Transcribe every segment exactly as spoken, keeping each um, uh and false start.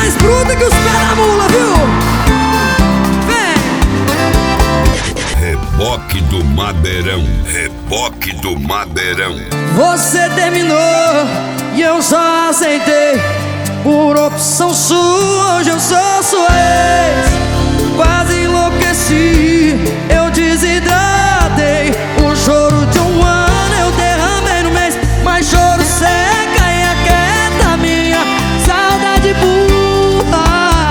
mais bruta que os pés da mula, viu? Vem! Reboque do Madeirão, reboque do Madeirão. Você terminou e eu só aceitei. Por opção sua, hoje eu sou sua ex. Quase enlouqueci, eu desidratei. O choro de um ano eu derramei no mês. Mas choro seca e aquieta minha saudade burra.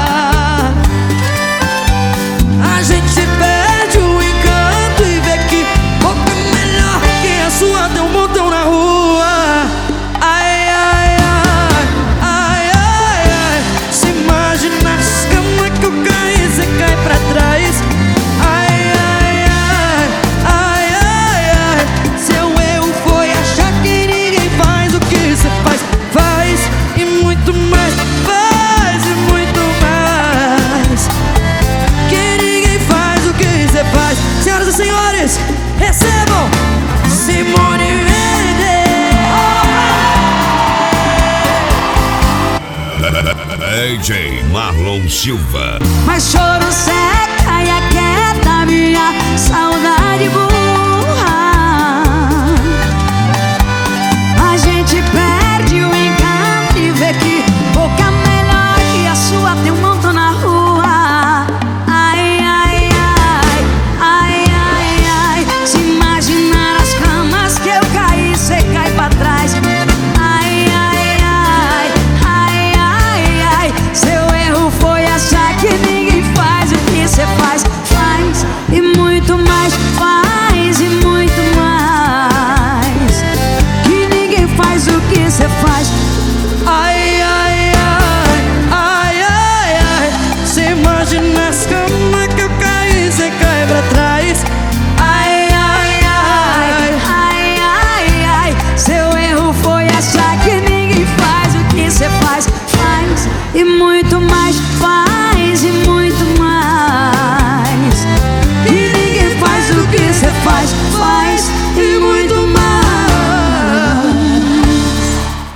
A gente perde o encanto e vê que boca melhor que a sua tem um montão na rua. Ai, ai, ai, ai, ai, ai. Se imagina as camas que eu caí, você cai pra trás. Ai, ai, ai, ai, ai, ai. Seu erro foi achar que ninguém faz o que você faz. Faz e muito mais, faz e muito mais. Que ninguém faz o que você faz. Senhoras e senhores, recebam Simone Mendes. D J Marlon Silva. Mas choro seca e aquieta minha saudade boa.